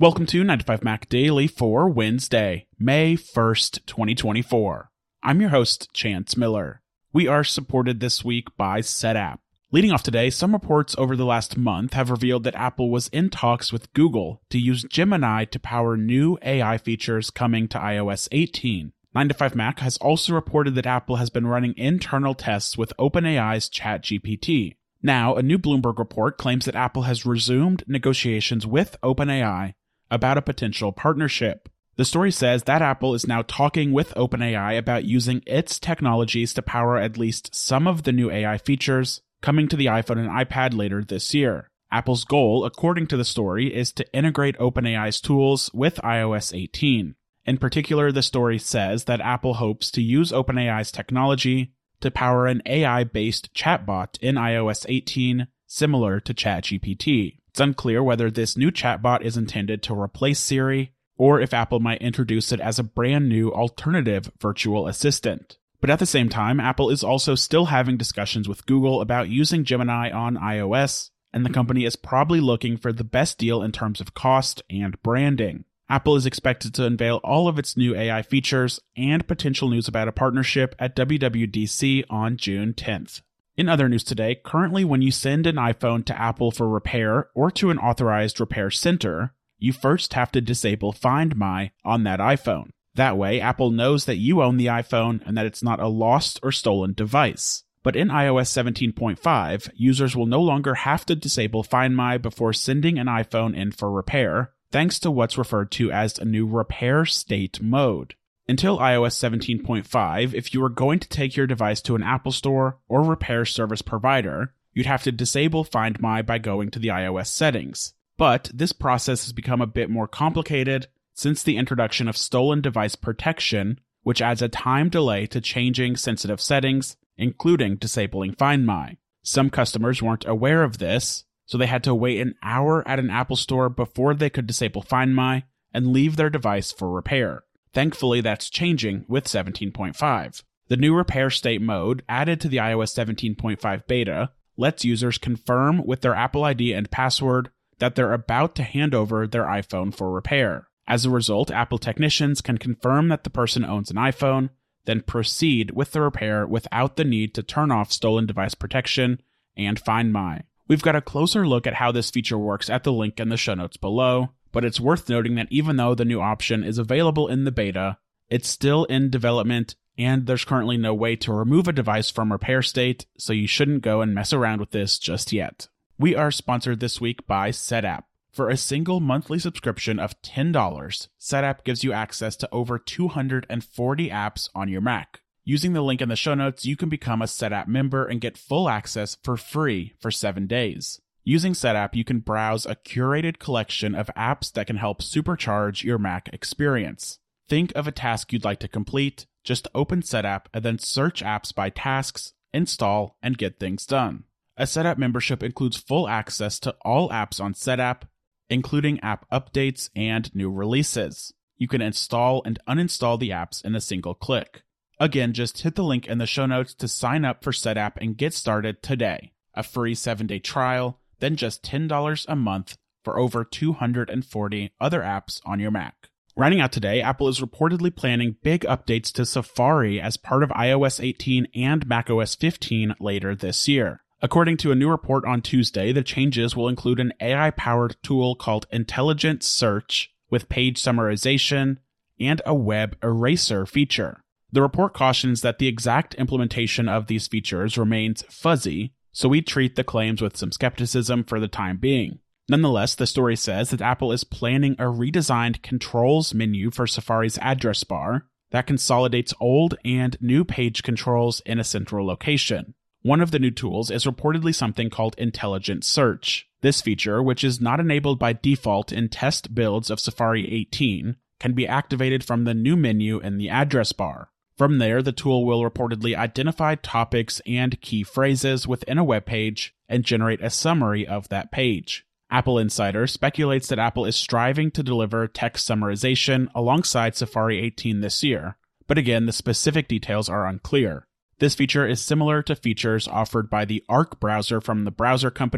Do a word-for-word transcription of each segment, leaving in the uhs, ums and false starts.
Welcome to nine to five Mac Daily for Wednesday, May first, twenty twenty-four. I'm your host, Chance Miller. We are supported this week by Setapp. Leading off today, some reports over the last month have revealed that Apple was in talks with Google to use Gemini to power new A I features coming to i O S eighteen. nine to five Mac has also reported that Apple has been running internal tests with OpenAI's ChatGPT. Now, a new Bloomberg report claims that Apple has resumed negotiations with OpenAI about a potential partnership. The story says that Apple is now talking with OpenAI about using its technologies to power at least some of the new A I features coming to the iPhone and iPad later this year. Apple's goal, according to the story, is to integrate OpenAI's tools with i O S eighteen. In particular, the story says that Apple hopes to use OpenAI's technology to power an A I-based chatbot in i O S eighteen, similar to ChatGPT. It's unclear whether this new chatbot is intended to replace Siri, or if Apple might introduce it as a brand new alternative virtual assistant. But at the same time, Apple is also still having discussions with Google about using Gemini on iOS, and the company is probably looking for the best deal in terms of cost and branding. Apple is expected to unveil all of its new A I features and potential news about a partnership at W W D C on June tenth. In other news today, currently when you send an iPhone to Apple for repair or to an authorized repair center, you first have to disable Find My on that iPhone. That way, Apple knows that you own the iPhone and that it's not a lost or stolen device. But in i O S seventeen point five, users will no longer have to disable Find My before sending an iPhone in for repair, thanks to what's referred to as a new repair state mode. Until i O S seventeen point five, if you were going to take your device to an Apple Store or repair service provider, you'd have to disable Find My by going to the iOS settings. But this process has become a bit more complicated since the introduction of stolen device protection, which adds a time delay to changing sensitive settings, including disabling Find My. Some customers weren't aware of this, so they had to wait an hour at an Apple Store before they could disable Find My and leave their device for repair. Thankfully, that's changing with seventeen point five. The new repair state mode, added to the i O S seventeen point five beta, lets users confirm with their Apple I D and password that they're about to hand over their iPhone for repair. As a result, Apple technicians can confirm that the person owns an iPhone, then proceed with the repair without the need to turn off stolen device protection and Find My. We've got a closer look at how this feature works at the link in the show notes below, but it's worth noting that even though the new option is available in the beta, it's still in development and there's currently no way to remove a device from repair state, so you shouldn't go and mess around with this just yet. We are sponsored this week by Setapp. For a single monthly subscription of ten dollars, Setapp gives you access to over two hundred forty apps on your Mac. Using the link in the show notes, you can become a Setapp member and get full access for free for seven days. Using Setapp, you can browse a curated collection of apps that can help supercharge your Mac experience. Think of a task you'd like to complete, just open Setapp and then search apps by tasks, install, and get things done. A Setapp membership includes full access to all apps on Setapp, including app updates and new releases. You can install and uninstall the apps in a single click. Again, just hit the link in the show notes to sign up for Setapp and get started today. A free seven-day trial, then just ten dollars a month for over two hundred forty other apps on your Mac. Rounding out today, Apple is reportedly planning big updates to Safari as part of i O S eighteen and Mac O S fifteen later this year. According to a new report on Tuesday, the changes will include an A I-powered tool called Intelligent Search with page summarization and a web eraser feature. The report cautions that the exact implementation of these features remains fuzzy, so we treat the claims with some skepticism for the time being. Nonetheless, the story says that Apple is planning a redesigned controls menu for Safari's address bar that consolidates old and new page controls in a central location. One of the new tools is reportedly something called Intelligent Search. This feature, which is not enabled by default in test builds of Safari eighteen, can be activated from the new menu in the address bar. From there, the tool will reportedly identify topics and key phrases within a web page and generate a summary of that page. Apple Insider speculates that Apple is striving to deliver text summarization alongside Safari eighteen this year, but again, the specific details are unclear. This feature is similar to features offered by the Arc browser from the browser company,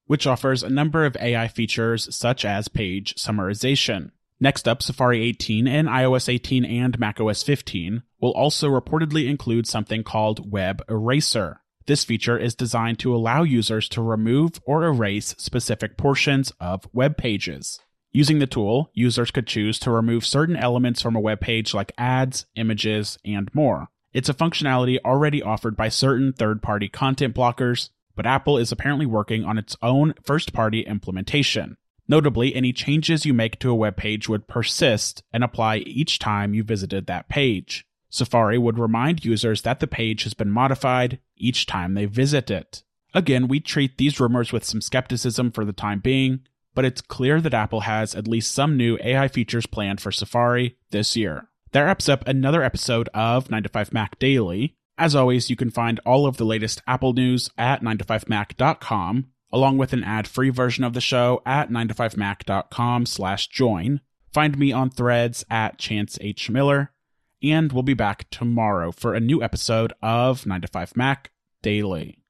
which offers a number of A I features such as page summarization. Next up, Safari eighteen and iOS eighteen and macOS fifteen will also reportedly include something called Web Eraser. This feature is designed to allow users to remove or erase specific portions of web pages. Using the tool, users could choose to remove certain elements from a web page like ads, images, and more. It's a functionality already offered by certain third-party content blockers, but Apple is apparently working on its own first-party implementation. Notably, any changes you make to a web page would persist and apply each time you visited that page. Safari would remind users that the page has been modified each time they visit it. Again, we treat these rumors with some skepticism for the time being, but it's clear that Apple has at least some new A I features planned for Safari this year. That wraps up another episode of nine to five Mac Daily. As always, you can find all of the latest Apple news at nine to five mac dot com, along with an ad-free version of the show at nine to five mac dot com slash join. Find me on Threads at Chance H. Miller, and we'll be back tomorrow for a new episode of nine to five Mac Daily.